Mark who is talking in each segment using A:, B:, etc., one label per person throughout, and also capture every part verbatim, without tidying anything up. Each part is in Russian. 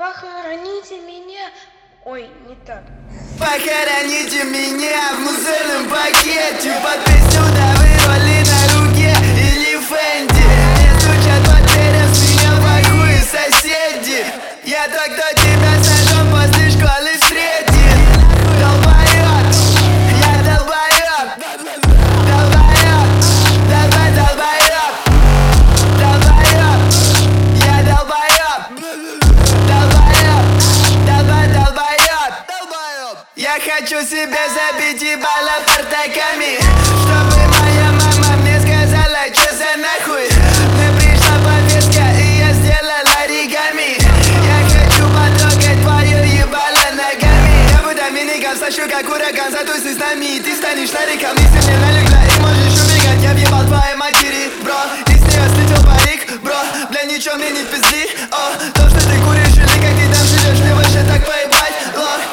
A: Похороните меня. Ой, не так.
B: Похороните меня в мусорном пакете под песню «Давы роли на руке» или Фэнди. Мне стучат по дверям, с меня похуй соседи. Я тот, кто тебя с ножом после школы встретит. Долбоёб, я долбоёб. Долбоёб, давай долбоёб. Долбоёб, я долбоёб. Долбоёб, давай долбоёб. Я хочу себе забить ебало портаками, чтобы моя мама мне сказала, чё за нахуй. Мне пришла повестка, и я сделал оригами. Я хочу потрогать твое ебало ногами. Я буду доминикан, слышу как ураган. Затуси с нами, и ты станешь нариком. Если мне налегла и можешь убегать, я въебал твоей матери, бро. И с нее слетел парик, бро. Бля, ничего мне не пизди, о. То, что ты куришь или как ты там живешь, мне вообще так поебать, лох.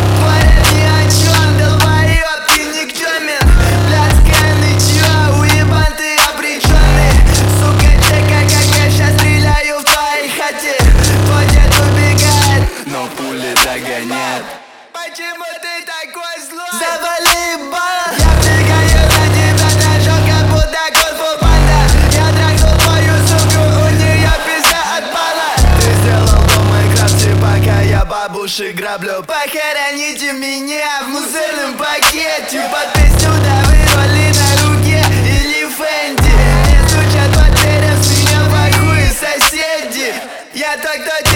B: Почему ты такой злой? Завали ебало. Я бегаю за тебя, дрожу, как будто кунг-фу панда. Я трахнул твою суку, у нее пизда отпала. Ты сделал дом в Майнкрафте, пока я бабушек граблю. Похороните меня в мусорном пакете под песню «Давы роли на руке» или Фэнди. Мне стучат по дверям, с меня похуй соседи. Я тот, кто